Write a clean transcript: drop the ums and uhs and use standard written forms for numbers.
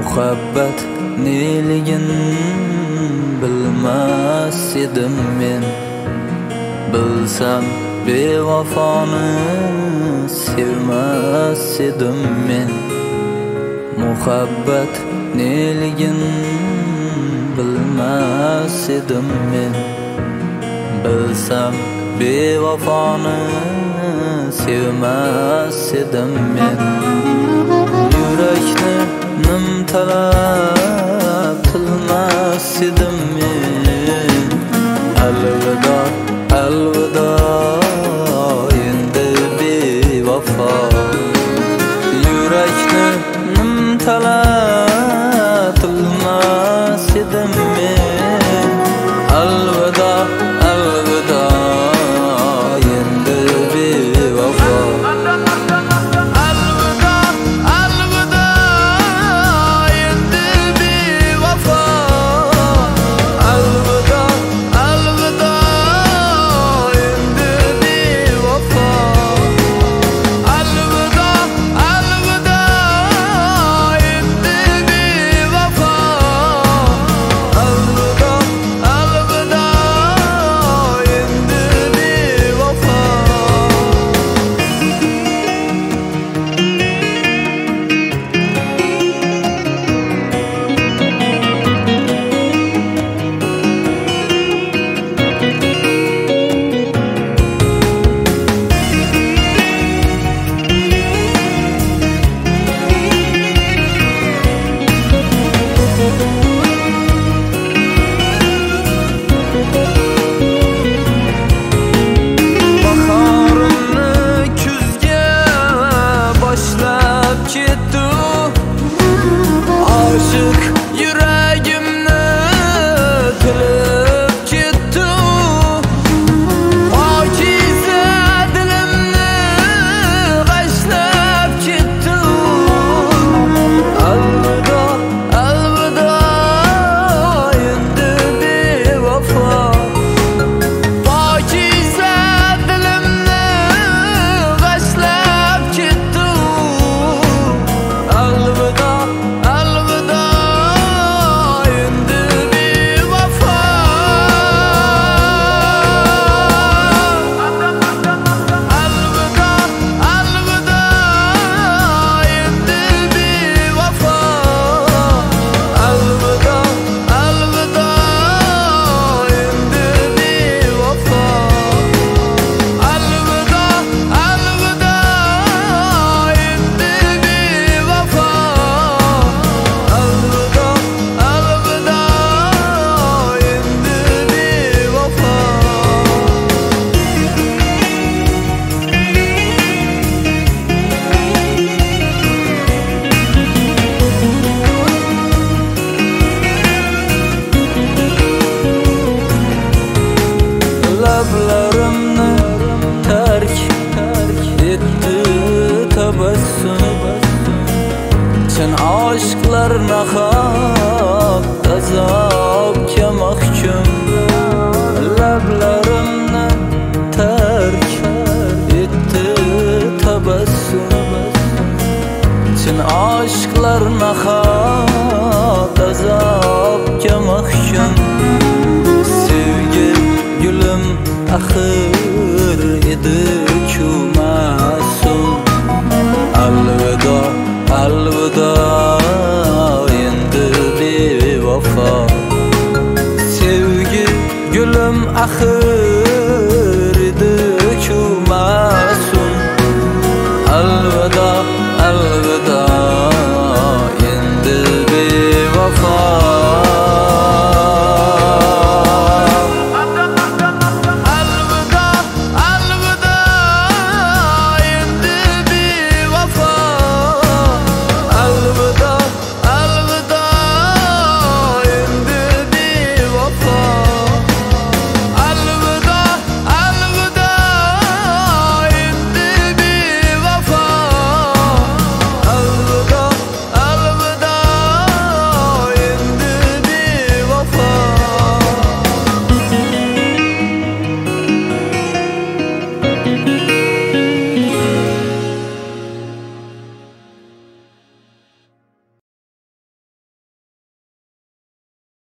Muhabbat neligin bilmas edim men. Bilsam bevafoni sevmas edim men. Muhabbat neligin bilmas edim men. Bilsam bevafoni sevmas edim men. Yurakni nimtalab tilmas edim men. Alvido, alvido endi bevafo. Yurakni nimtalab tilmas edim men. Alvido, alvido endi bevafo. Aşık yüreğimni tilib ketdi. Pokiza dilimni g'ashlab ketdi. Alvido, alvido endi bevafo. Pokiza dilimni g'ashlab ketdi. Alvido, lablarimni tark etdi tabassum. Chin oshqlar nahot azobga mahkum. Lablarimni tark etdi tabassum. Chin oshqlar nahot azobga mahkum. Sevgi gülüm axir edi-ku ma'sum. Alvido, alvido